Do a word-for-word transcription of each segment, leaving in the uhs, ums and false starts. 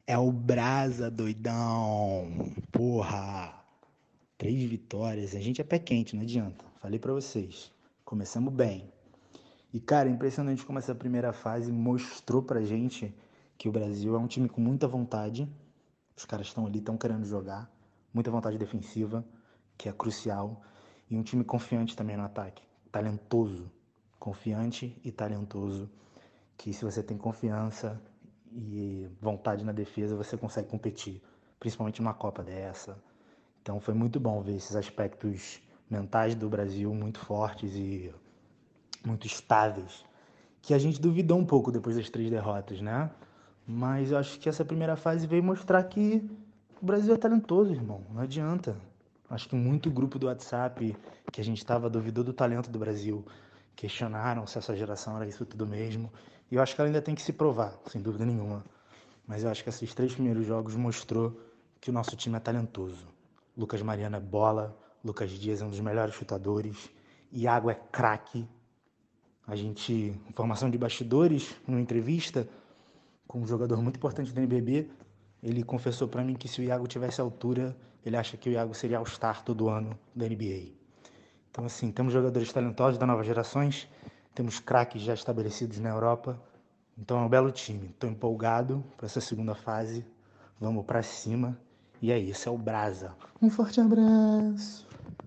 É o Brasa, doidão. Porra. Três vitórias. A gente é pé quente, não adianta. Falei pra vocês. Começamos bem. E, cara, é impressionante como essa primeira fase mostrou pra gente que o Brasil é um time com muita vontade. Os caras estão ali, estão querendo jogar. Muita vontade defensiva, que é crucial. E um time confiante também no ataque. Talentoso. Confiante e talentoso. Que se você tem confiança e vontade na defesa, você consegue competir, principalmente numa Copa dessa. Então foi muito bom ver esses aspectos mentais do Brasil muito fortes e muito estáveis, que a gente duvidou um pouco depois das três derrotas, né? Mas eu acho que essa primeira fase veio mostrar que o Brasil é talentoso, irmão, não adianta. Acho que muito grupo do WhatsApp que a gente estava duvidou do talento do Brasil, questionaram se essa geração era isso tudo mesmo. E eu acho que ela ainda tem que se provar, sem dúvida nenhuma. Mas eu acho que esses três primeiros jogos mostrou que o nosso time é talentoso. Lucas Mariano é bola, Lucas Dias é um dos melhores chutadores, Iago é craque. A gente, informação de bastidores, numa entrevista com um jogador muito importante do N B B, ele confessou para mim que se o Iago tivesse altura, ele acha que o Iago seria All-Star todo ano da N B A. Então, assim, temos jogadores talentosos da nova gerações, temos craques já estabelecidos na Europa. Então é um belo time. Estou empolgado para essa segunda fase. Vamos para cima. E é isso, é o Brasa. Um forte abraço.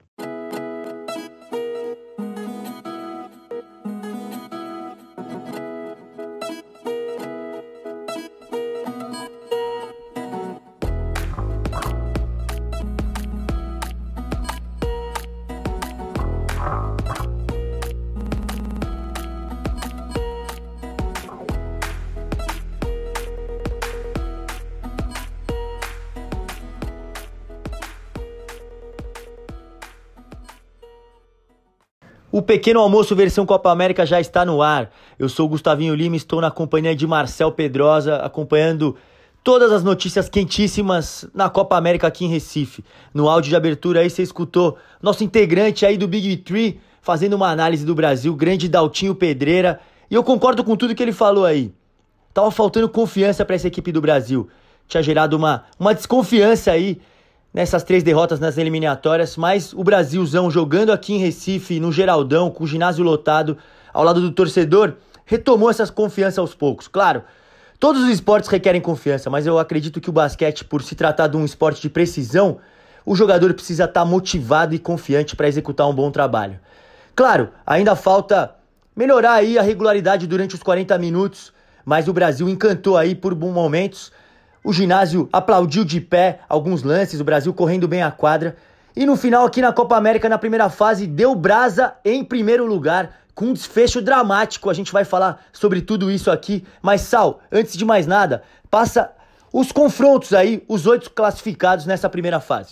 O Pequeno Almoço versão Copa América já está no ar. Eu sou o Gustavinho Lima, estou na companhia de Marcel Pedrosa, acompanhando todas as notícias quentíssimas na Copa América aqui em Recife. No áudio de abertura aí você escutou nosso integrante aí do Big Three fazendo uma análise do Brasil, grande Daltinho Pedreira. E eu concordo com tudo que ele falou aí. Tava faltando confiança para essa equipe do Brasil. Tinha gerado uma, uma desconfiança aí nessas três derrotas nas eliminatórias, mas o Brasilzão jogando aqui em Recife, no Geraldão, com o ginásio lotado, ao lado do torcedor, retomou essa confiança aos poucos. Claro, todos os esportes requerem confiança, mas eu acredito que o basquete, por se tratar de um esporte de precisão, o jogador precisa estar motivado e confiante para executar um bom trabalho. Claro, ainda falta melhorar aí a regularidade durante os quarenta minutos, mas o Brasil encantou aí por bons momentos. O ginásio aplaudiu de pé alguns lances, o Brasil correndo bem a quadra. E no final, aqui na Copa América, na primeira fase, deu Brasa em primeiro lugar, com um desfecho dramático. A gente vai falar sobre tudo isso aqui. Mas, Sal, antes de mais nada, passa os confrontos aí, os oito classificados nessa primeira fase.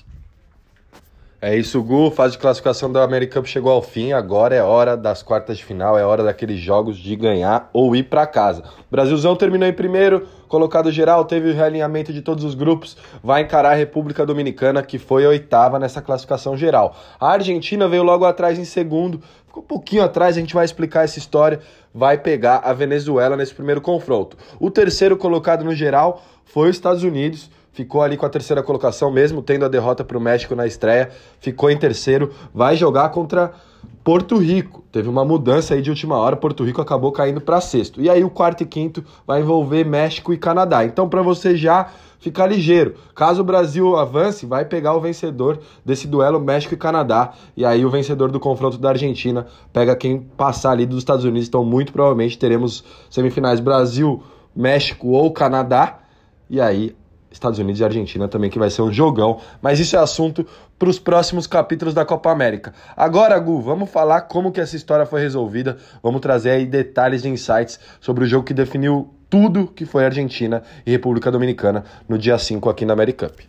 É isso, Gu. Fase de classificação da American Cup chegou ao fim. Agora é hora das quartas de final, é hora daqueles jogos de ganhar ou ir para casa. O Brasilzão terminou em primeiro, colocado geral, teve o realinhamento de todos os grupos, vai encarar a República Dominicana, que foi a oitava nessa classificação geral. A Argentina veio logo atrás em segundo, ficou um pouquinho atrás, a gente vai explicar essa história, vai pegar a Venezuela nesse primeiro confronto. O terceiro colocado no geral foi os Estados Unidos, ficou ali com a terceira colocação mesmo, tendo a derrota para o México na estreia, ficou em terceiro, vai jogar contra Porto Rico. Teve uma mudança aí de última hora, Porto Rico acabou caindo para sexto. E aí o quarto e quinto vai envolver México e Canadá. Então, para você já ficar ligeiro, caso o Brasil avance, vai pegar o vencedor desse duelo México e Canadá. E aí o vencedor do confronto da Argentina pega quem passar ali dos Estados Unidos. Então, muito provavelmente teremos semifinais Brasil, México ou Canadá. E aí Estados Unidos e Argentina também, que vai ser um jogão, mas isso é assunto para os próximos capítulos da Copa América. Agora, Gu, vamos falar como que essa história foi resolvida, vamos trazer aí detalhes e insights sobre o jogo que definiu tudo que foi Argentina e República Dominicana no dia cinco aqui na American Cup.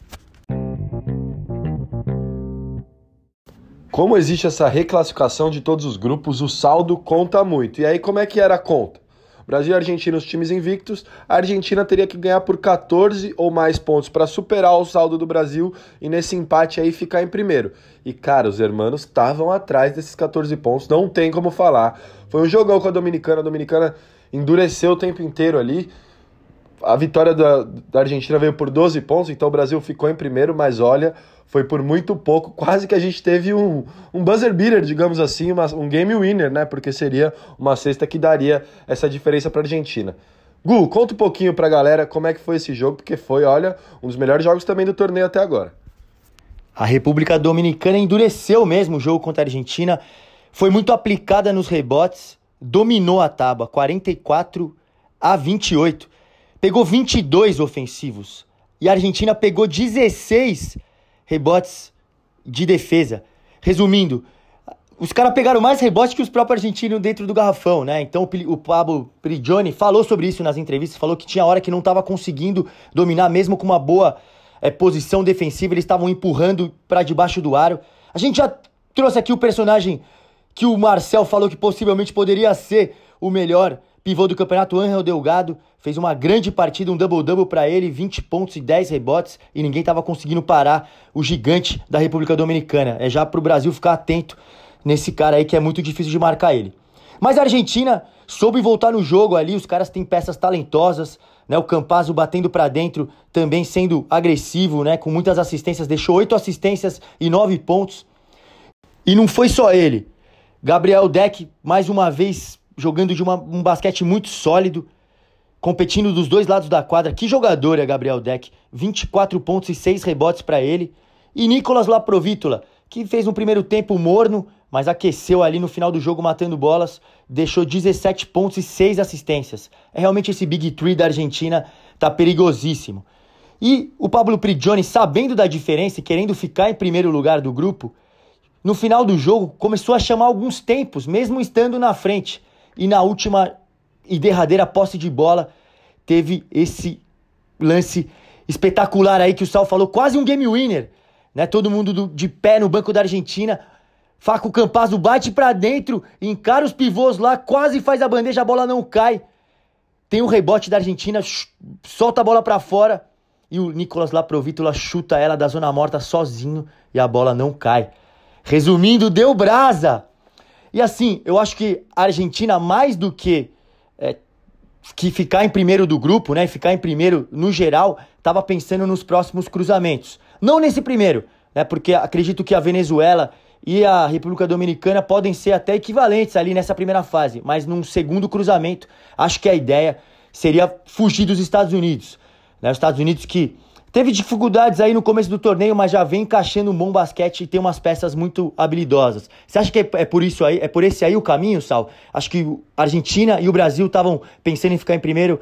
Como existe essa reclassificação de todos os grupos, o saldo conta muito. E aí, como é que era a conta? Brasil e Argentina, os times invictos, a Argentina teria que ganhar por catorze ou mais pontos para superar o saldo do Brasil e nesse empate aí ficar em primeiro. E cara, os hermanos estavam atrás desses catorze pontos, não tem como falar. Foi um jogão com a Dominicana, a Dominicana endureceu o tempo inteiro ali, a vitória da, da Argentina veio por doze pontos, então o Brasil ficou em primeiro, mas olha, foi por muito pouco, quase que a gente teve um, um buzzer beater, digamos assim, uma, um game winner, né? Porque seria uma cesta que daria essa diferença para a Argentina. Gu, conta um pouquinho pra galera como é que foi esse jogo, porque foi, olha, um dos melhores jogos também do torneio até agora. A República Dominicana endureceu mesmo o jogo contra a Argentina, foi muito aplicada nos rebotes, dominou a tábua, quarenta e quatro a vinte e oito. Pegou vinte e dois ofensivos e a Argentina pegou dezesseis rebotes de defesa. Resumindo, os caras pegaram mais rebotes que os próprios argentinos dentro do garrafão, né? Então o Pablo Prigioni falou sobre isso nas entrevistas, falou que tinha hora que não estava conseguindo dominar, mesmo com uma boa é, posição defensiva, eles estavam empurrando para debaixo do aro. A gente já trouxe aqui o personagem que o Marcel falou que possivelmente poderia ser o melhor pivô do campeonato, Ángel Delgado, fez uma grande partida, um double-double para ele, vinte pontos e dez rebotes, e ninguém estava conseguindo parar o gigante da República Dominicana. É já para o Brasil ficar atento nesse cara aí que é muito difícil de marcar ele. Mas a Argentina soube voltar no jogo ali, os caras têm peças talentosas, né? O Campazzo batendo para dentro, também sendo agressivo, né? Com muitas assistências, deixou oito assistências e nove pontos. E não foi só ele. Gabriel Deck, mais uma vez, jogando de uma, um basquete muito sólido, competindo dos dois lados da quadra. Que jogador é Gabriel Deck? vinte e quatro pontos e seis rebotes para ele. E Nicolas Laprovitola, que fez um primeiro tempo morno, mas aqueceu ali no final do jogo matando bolas, deixou dezessete pontos e seis assistências. É realmente esse Big Three da Argentina tá perigosíssimo. E o Pablo Prigioni, sabendo da diferença e querendo ficar em primeiro lugar do grupo, no final do jogo começou a chamar alguns tempos, mesmo estando na frente. E na última e derradeira posse de bola, teve esse lance espetacular aí que o Sal falou, quase um game winner, né? Todo mundo do, de pé no banco da Argentina. Faco Campazzo bate pra dentro, encara os pivôs lá, quase faz a bandeja, a bola não cai. Tem um rebote da Argentina, solta a bola pra fora e o Nicolas Laprovitola chuta ela da zona morta sozinho e a bola não cai. Resumindo, deu brasa. E assim, eu acho que a Argentina, mais do que, é, que ficar em primeiro do grupo, né, ficar em primeiro no geral, estava pensando nos próximos cruzamentos. Não nesse primeiro, né, porque acredito que a Venezuela e a República Dominicana podem ser até equivalentes ali nessa primeira fase, mas num segundo cruzamento, acho que a ideia seria fugir dos Estados Unidos. Né, os Estados Unidos que teve dificuldades aí no começo do torneio, mas já vem encaixando um bom basquete e tem umas peças muito habilidosas. Você acha que é, é por isso aí, é por esse aí o caminho, Sal? Acho que a Argentina e o Brasil estavam pensando em ficar em primeiro.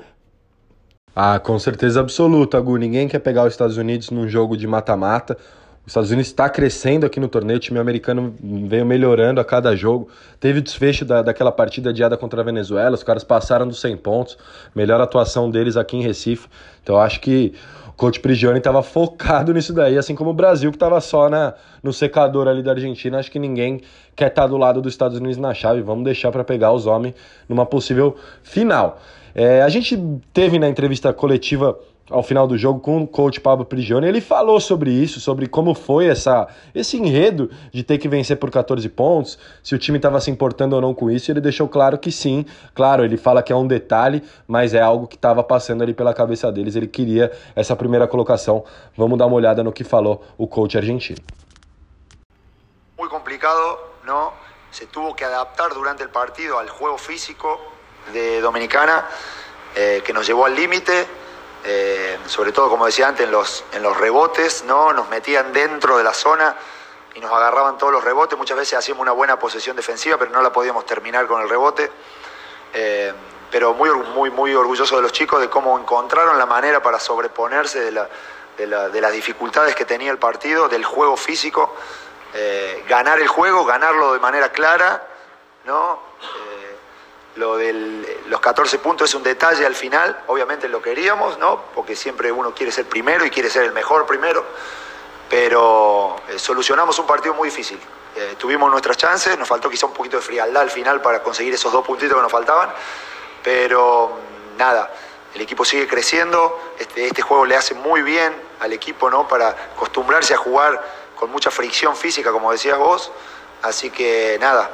Ah, com certeza absoluta, Gu. Ninguém quer pegar os Estados Unidos num jogo de mata-mata. Os Estados Unidos está crescendo aqui no torneio, o time americano veio melhorando a cada jogo. Teve o desfecho da, daquela partida adiada contra a Venezuela, os caras passaram dos cem pontos, melhor atuação deles aqui em Recife. Então eu acho que o coach Prigioni estava focado nisso daí, assim como o Brasil, que estava só na, no secador ali da Argentina. Acho que ninguém quer estar do lado dos Estados Unidos na chave. Vamos deixar para pegar os homens numa possível final. É, a gente teve na entrevista coletiva ao final do jogo com o coach Pablo Prigioni, ele falou sobre isso, sobre como foi essa, esse enredo de ter que vencer por catorze pontos, se o time estava se importando ou não com isso, e ele deixou claro que sim. Claro, ele fala que é um detalhe, mas é algo que estava passando ali pela cabeça deles, ele queria essa primeira colocação. Vamos dar uma olhada no que falou o coach argentino. Muy complicado, ¿no? Se tuvo que adaptar durante el partido al juego físico de Dominicana, eh, que nos llevó al límite. Eh, sobre todo, como decía antes, en los, en los rebotes, ¿no? Nos metían dentro de la zona y nos agarraban todos los rebotes. Muchas veces hacíamos una buena posesión defensiva, pero no la podíamos terminar con el rebote. Eh, pero muy, muy, muy orgulloso de los chicos de cómo encontraron la manera para sobreponerse de, la, de, la, de las dificultades que tenía el partido, del juego físico, eh, ganar el juego, ganarlo de manera clara, ¿no? Eh, Lo de los catorce puntos es un detalle al final, obviamente lo queríamos, ¿no? Porque siempre uno quiere ser primero y quiere ser el mejor primero, pero eh, solucionamos un partido muy difícil. Eh, tuvimos nuestras chances, nos faltó quizá un poquito de frialdad al final para conseguir esos dos puntitos que nos faltaban, pero nada, el equipo sigue creciendo, este, este juego le hace muy bien al equipo, ¿no? Para acostumbrarse a jugar con mucha fricción física, como decías vos, así que nada,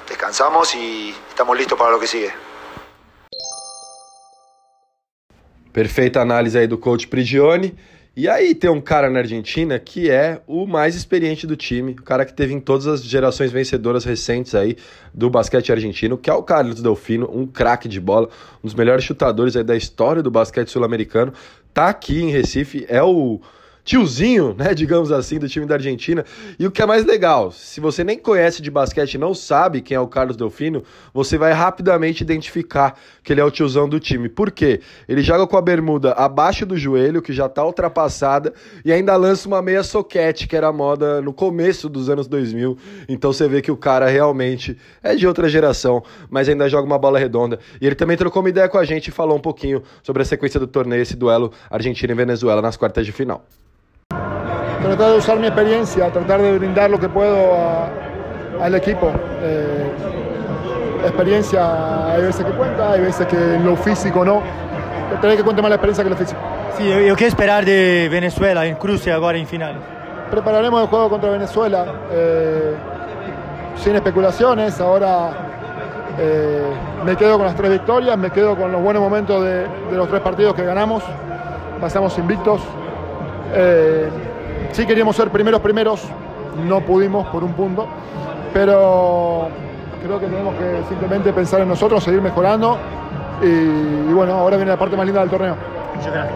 descansamos y estamos listos para lo que sigue. Perfeita análise aí do coach Prigioni. E aí tem um cara na Argentina que é o mais experiente do time, o cara que teve em todas as gerações vencedoras recentes aí do basquete argentino, que é o Carlos Delfino, um craque de bola, um dos melhores chutadores aí da história do basquete sul-americano. Tá aqui em Recife, é o tiozinho, né, digamos assim, do time da Argentina. E o que é mais legal, se você nem conhece de basquete e não sabe quem é o Carlos Delfino, você vai rapidamente identificar que ele é o tiozão do time. Por quê? Ele joga com a bermuda abaixo do joelho, que já tá ultrapassada, e ainda lança uma meia soquete, que era moda no começo dos anos dois mil. Então você vê que o cara realmente é de outra geração, mas ainda joga uma bola redonda. E ele também trocou uma ideia com a gente e falou um pouquinho sobre a sequência do torneio, esse duelo Argentina e Venezuela nas quartas de final. Tratar de usar mi experiencia, tratar de brindar lo que puedo a, al equipo. Eh, experiencia hay veces que cuenta, hay veces que en lo físico no. Trataré que cuente más la experiencia que lo físico. Sí, ¿y qué esperar de Venezuela en cruce ahora en final? Prepararemos el juego contra Venezuela eh, sin especulaciones. Ahora eh, me quedo con las tres victorias, me quedo con los buenos momentos de, de los tres partidos que ganamos. Pasamos invictos. Eh, sí queríamos ser primeros primeros, no pudimos por un punto, pero creo que tenemos que simplemente pensar en nosotros, seguir mejorando y, y bueno, ahora viene la parte más linda del torneo. Muchas gracias.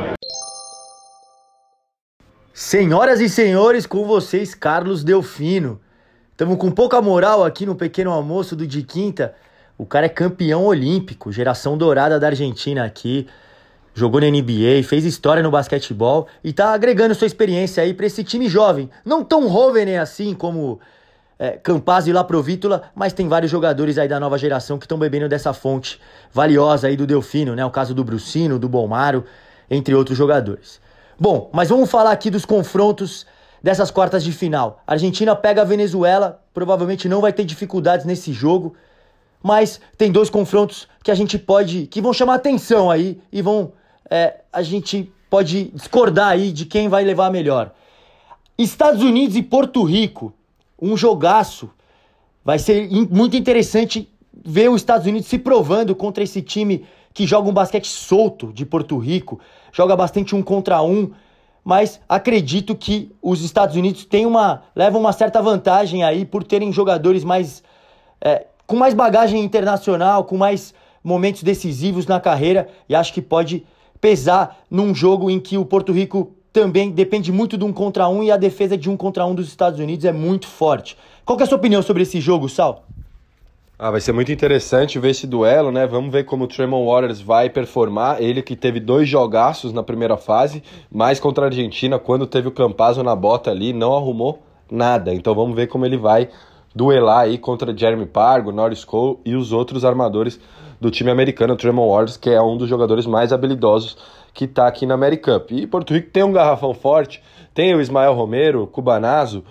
Senhoras e senhores, com vocês, Carlos Delfino. Estamos com pouca moral aqui no pequeno almoço do de quinta. O cara é campeão olímpico, geração dourada da Argentina aqui. Jogou na N B A, fez história no basquetebol e tá agregando sua experiência aí pra esse time jovem. Não tão jovem assim como é, Campazzo e Laprovíttola, mas tem vários jogadores aí da nova geração que estão bebendo dessa fonte valiosa aí do Delfino, né? O caso do Brucino, do Bolmaro, entre outros jogadores. Bom, mas vamos falar aqui dos confrontos dessas quartas de final. A Argentina pega a Venezuela, provavelmente não vai ter dificuldades nesse jogo, mas tem dois confrontos que a gente pode, que vão chamar atenção aí e vão... É, a gente pode discordar aí de quem vai levar a melhor. Estados Unidos e Porto Rico, um jogaço. Vai ser muito interessante ver os Estados Unidos se provando contra esse time que joga um basquete solto de Porto Rico, joga bastante um contra um, mas acredito que os Estados Unidos têm uma, levam uma certa vantagem aí por terem jogadores mais é, com mais bagagem internacional, com mais momentos decisivos na carreira, e acho que pode pesar num jogo em que o Porto Rico também depende muito de um contra um e a defesa de um contra um dos Estados Unidos é muito forte. Qual que é a sua opinião sobre esse jogo, Sal? Ah, vai ser muito interessante ver esse duelo, né? Vamos ver como o Tremont Waters vai performar. Ele que teve dois jogaços na primeira fase, mas contra a Argentina, quando teve o Campazzo na bota ali, não arrumou nada. Então vamos ver como ele vai duelar aí contra Jeremy Pargo, Norris Cole e os outros armadores do time americano, o Tremont Waters, que é um dos jogadores mais habilidosos que está aqui na AmeriCup. E Porto Rico tem um garrafão forte, tem o Ismael Romero, o Cubanazo,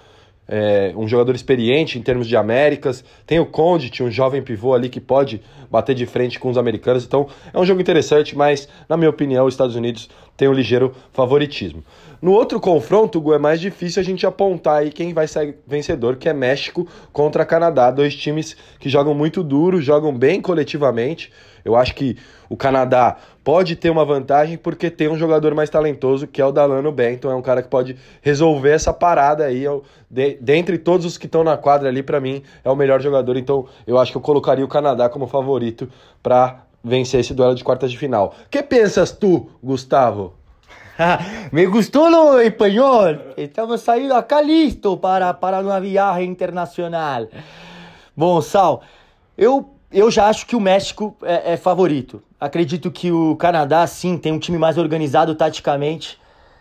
é, um jogador experiente em termos de Américas, tem o Condit, um jovem pivô ali que pode bater de frente com os americanos. Então é um jogo interessante, mas na minha opinião os Estados Unidos têm um ligeiro favoritismo. No outro confronto, Gu, é mais difícil a gente apontar aí quem vai ser vencedor, que é México contra Canadá, dois times que jogam muito duro, jogam bem coletivamente. Eu acho que o Canadá pode ter uma vantagem porque tem um jogador mais talentoso, que é o Dalano Banton, é um cara que pode resolver essa parada aí. De, dentre todos os que estão na quadra ali, para mim, é o melhor jogador, então eu acho que eu colocaria o Canadá como favorito para vencer esse duelo de quartas de final. Que pensas tu, Gustavo? Me gustou o espanhol. Estamos saindo acá listo para, para uma viagem internacional. Bom, Sal, eu, eu já acho que o México é, é favorito. Acredito que o Canadá, sim, tem um time mais organizado taticamente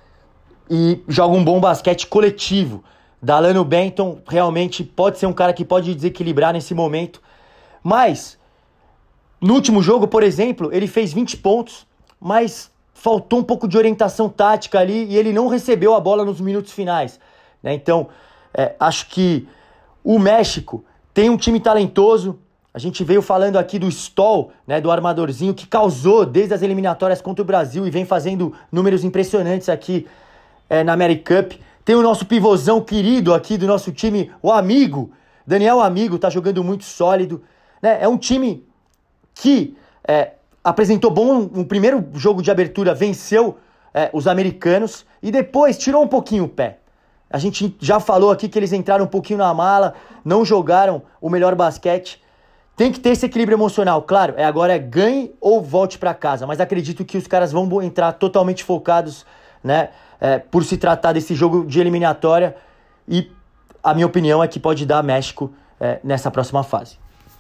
e joga um bom basquete coletivo. Dalano Banton realmente pode ser um cara que pode desequilibrar nesse momento. Mas, no último jogo, por exemplo, ele fez vinte pontos, mas faltou um pouco de orientação tática ali e ele não recebeu a bola nos minutos finais, né? Então, é, acho que o México tem um time talentoso. A gente veio falando aqui do Stoll, né, do armadorzinho, que causou desde as eliminatórias contra o Brasil e vem fazendo números impressionantes aqui é, na AmeriCup. Tem o nosso pivôzão querido aqui do nosso time, o Amigo, Daniel Amigo, tá jogando muito sólido, né? É um time que... É, apresentou bom, o primeiro jogo de abertura venceu é, os americanos e depois tirou um pouquinho o pé. A gente já falou aqui que eles entraram um pouquinho na mala, não jogaram o melhor basquete. Tem que ter esse equilíbrio emocional, claro, é agora é ganhe ou volte para casa, mas acredito que os caras vão entrar totalmente focados, né, é, por se tratar desse jogo de eliminatória, e a minha opinião é que pode dar México é, nessa próxima fase.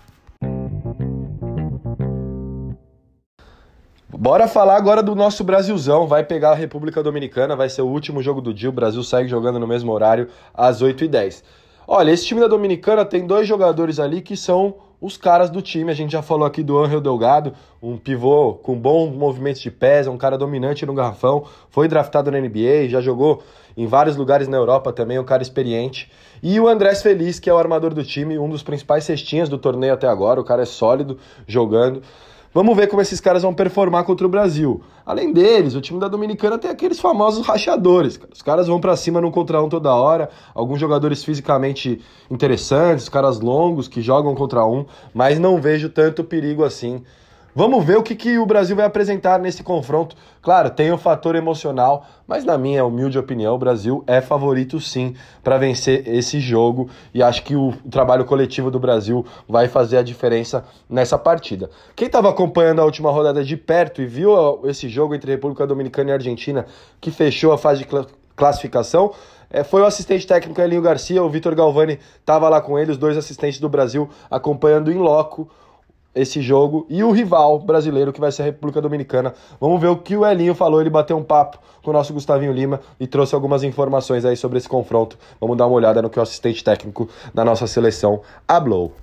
Bora falar agora do nosso Brasilzão, vai pegar a República Dominicana, vai ser o último jogo do dia, o Brasil segue jogando no mesmo horário, às oito e dez. Olha, esse time da Dominicana tem dois jogadores ali que são os caras do time. A gente já falou aqui do Ángel Delgado, um pivô com bons movimentos de pés, um cara dominante no garrafão, foi draftado na N B A, já jogou em vários lugares na Europa também, um cara experiente. E o Andrés Feliz, que é o armador do time, um dos principais cestinhas do torneio até agora, o cara é sólido jogando. Vamos ver como esses caras vão performar contra o Brasil. Além deles, o time da Dominicana tem aqueles famosos rachadores. Cara. Os caras vão pra cima num contra um toda hora. Alguns jogadores fisicamente interessantes, caras longos que jogam contra um, mas não vejo tanto perigo assim. Vamos ver o que, que o Brasil vai apresentar nesse confronto. Claro, tem o fator emocional, mas na minha humilde opinião, o Brasil é favorito sim para vencer esse jogo e acho que o, o trabalho coletivo do Brasil vai fazer a diferença nessa partida. Quem estava acompanhando a última rodada de perto e viu esse jogo entre República Dominicana e Argentina, que fechou a fase de cl- classificação, é, foi o assistente técnico Elinho Garcia, o Vitor Galvani estava lá com ele, os dois assistentes do Brasil acompanhando em loco esse jogo, e o rival brasileiro que vai ser a República Dominicana. Vamos ver o que o Elinho falou. Ele bateu um papo com o nosso Gustavinho Lima e trouxe algumas informações aí sobre esse confronto. Vamos dar uma olhada no que o assistente técnico da nossa seleção falou.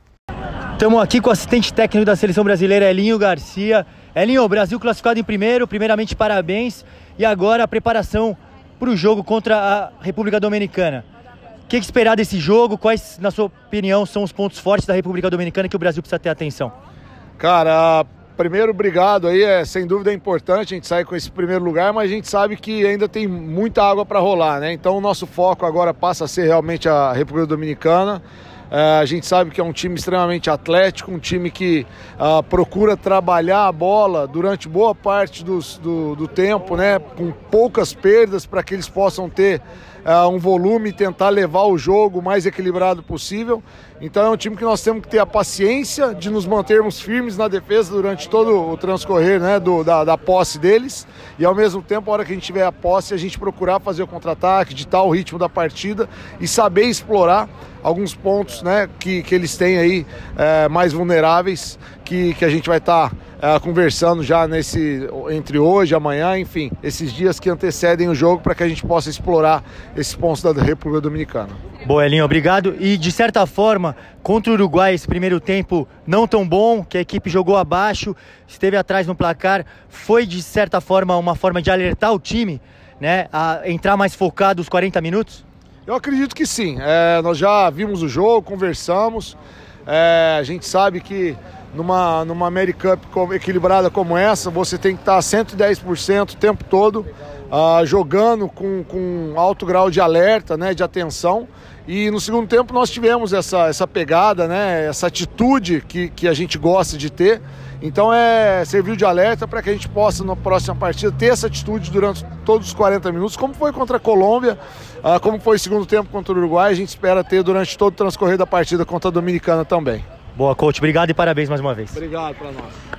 Estamos aqui com o assistente técnico da seleção brasileira, Elinho Garcia. Elinho, o Brasil classificado em primeiro, primeiramente parabéns, e agora a preparação para o jogo contra a República Dominicana. O que esperar desse jogo? Quais, na sua opinião, são os pontos fortes da República Dominicana que o Brasil precisa ter atenção? Cara, primeiro, obrigado aí, é, sem dúvida é importante a gente sair com esse primeiro lugar, mas a gente sabe que ainda tem muita água para rolar, né? Então o nosso foco agora passa a ser realmente a República Dominicana. É, a gente sabe que é um time extremamente atlético, um time que uh, procura trabalhar a bola durante boa parte dos, do, do tempo, né? Com poucas perdas para que eles possam ter Uh, um volume e tentar levar o jogo o mais equilibrado possível. Então é um time que nós temos que ter a paciência de nos mantermos firmes na defesa durante todo o transcorrer, né, do, da, da posse deles, e ao mesmo tempo, a hora que a gente tiver a posse, a gente procurar fazer o contra-ataque, ditar o ritmo da partida e saber explorar alguns pontos, né, que, que eles têm aí é, mais vulneráveis, que, que a gente vai estar tá, é, conversando já nesse, entre hoje e amanhã, enfim, esses dias que antecedem o jogo, para que a gente possa explorar esses pontos da República Dominicana. Boa, Elinho, obrigado. E de certa forma, contra o Uruguai, esse primeiro tempo não tão bom, que a equipe jogou abaixo, esteve atrás no placar, foi de certa forma uma forma de alertar o time, né, a entrar mais focado os quarenta minutos? Eu acredito que sim. É, nós já vimos o jogo, conversamos, é, a gente sabe que numa, numa American Cup equilibrada como essa, você tem que estar cento e dez por cento o tempo todo, Uh, jogando com, com alto grau de alerta, né, de atenção, e no segundo tempo nós tivemos essa, essa pegada, né, essa atitude que, que a gente gosta de ter. Então é serviu de alerta para que a gente possa na próxima partida ter essa atitude durante todos os quarenta minutos, como foi contra a Colômbia, uh, como foi o segundo tempo contra o Uruguai, a gente espera ter durante todo o transcorrer da partida contra a Dominicana também. Boa, coach, obrigado e parabéns mais uma vez. Obrigado para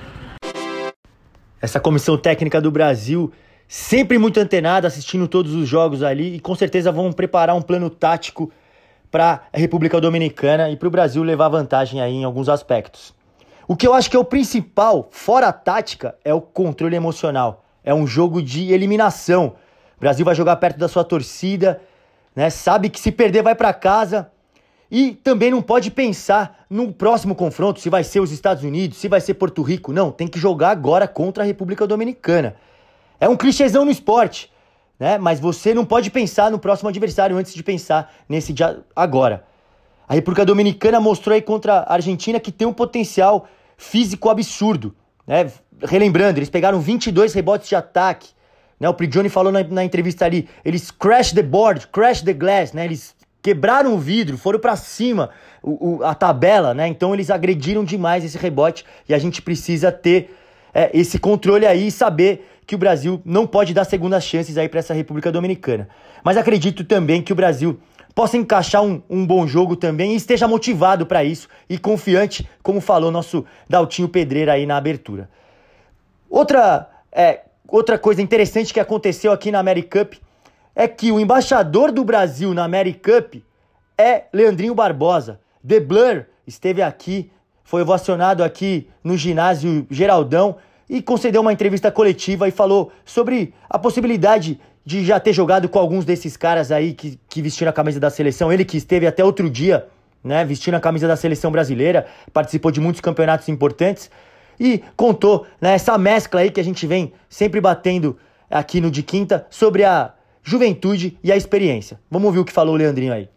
nós. Essa comissão técnica do Brasil sempre muito antenada, assistindo todos os jogos ali, e com certeza vão preparar um plano tático para a República Dominicana e para o Brasil levar vantagem aí em alguns aspectos. O que eu acho que é o principal, fora a tática, é o controle emocional. É um jogo de eliminação. O Brasil vai jogar perto da sua torcida, né? Sabe que se perder vai para casa, e também não pode pensar no próximo confronto, se vai ser os Estados Unidos, se vai ser Porto Rico. Não, tem que jogar agora contra a República Dominicana. É um clichêzão no esporte, né? Mas você não pode pensar no próximo adversário antes de pensar nesse de agora. A República Dominicana mostrou aí contra a Argentina que tem um potencial físico absurdo, né? Relembrando, eles pegaram vinte e dois rebotes de ataque, né? O Prigioni falou na, na entrevista ali, eles crash the board, crash the glass, né? Eles quebraram o vidro, foram pra cima, o, o, a tabela, né? Então eles agrediram demais esse rebote e a gente precisa ter é, esse controle aí e saber que o Brasil não pode dar segundas chances aí para essa República Dominicana. Mas acredito também que o Brasil possa encaixar um, um bom jogo também e esteja motivado para isso e confiante, como falou nosso Daltinho Pedreira aí na abertura. Outra, é, outra coisa interessante que aconteceu aqui na AmeriCup é que o embaixador do Brasil na AmeriCup é Leandrinho Barbosa. The Blur esteve aqui, foi ovacionado aqui no ginásio Geraldão e concedeu uma entrevista coletiva e falou sobre a possibilidade de já ter jogado com alguns desses caras aí que, que vestiram a camisa da seleção. Ele que esteve até outro dia, né, vestindo a camisa da seleção brasileira, participou de muitos campeonatos importantes e contou, né, essa mescla aí que a gente vem sempre batendo aqui no De Quinta sobre a juventude e a experiência. Vamos ouvir o que falou o Leandrinho aí.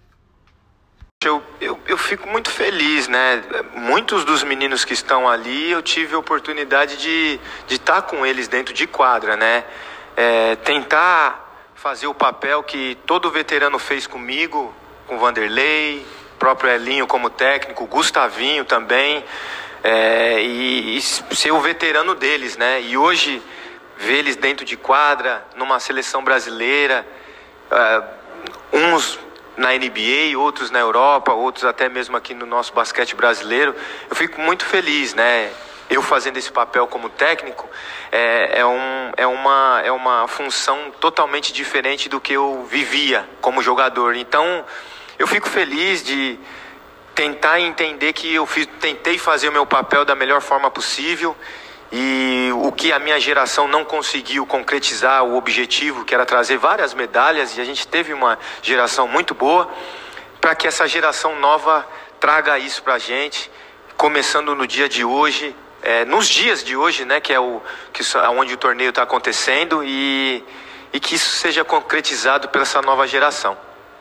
Eu, eu, eu fico muito feliz, né? Muitos dos meninos que estão ali, eu tive a oportunidade de de estar com eles dentro de quadra, né? É, tentar fazer o papel que todo veterano fez comigo, com o Vanderlei, próprio Elinho como técnico, Gustavinho também, é, e, e ser o veterano deles, né? E hoje, ver eles dentro de quadra, numa seleção brasileira, uh, uns na N B A, outros na Europa, outros até mesmo aqui no nosso basquete brasileiro, eu fico muito feliz, né? Eu fazendo esse papel como técnico é, é, um, é, uma, é uma função totalmente diferente do que eu vivia como jogador. Então, eu fico feliz de tentar entender que eu fiz, tentei fazer o meu papel da melhor forma possível e o que a minha geração não conseguiu concretizar o objetivo, que era trazer várias medalhas, e a gente teve uma geração muito boa, para que essa geração nova traga isso para a gente, começando no dia de hoje, é, nos dias de hoje, né, que é o, que, onde o torneio está acontecendo, e, e que isso seja concretizado pela essa nova geração.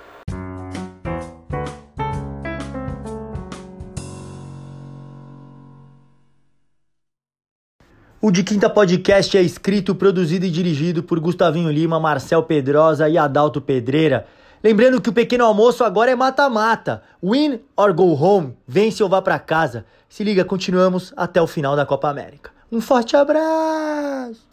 O De Quinta Podcast é escrito, produzido e dirigido por Gustavinho Lima, Marcel Pedrosa e Adalto Pedreira. Lembrando que o Pequeno Almoço agora é mata-mata. Win or go home. Vence ou vá pra casa. Se liga, continuamos até o final da Copa América. Um forte abraço!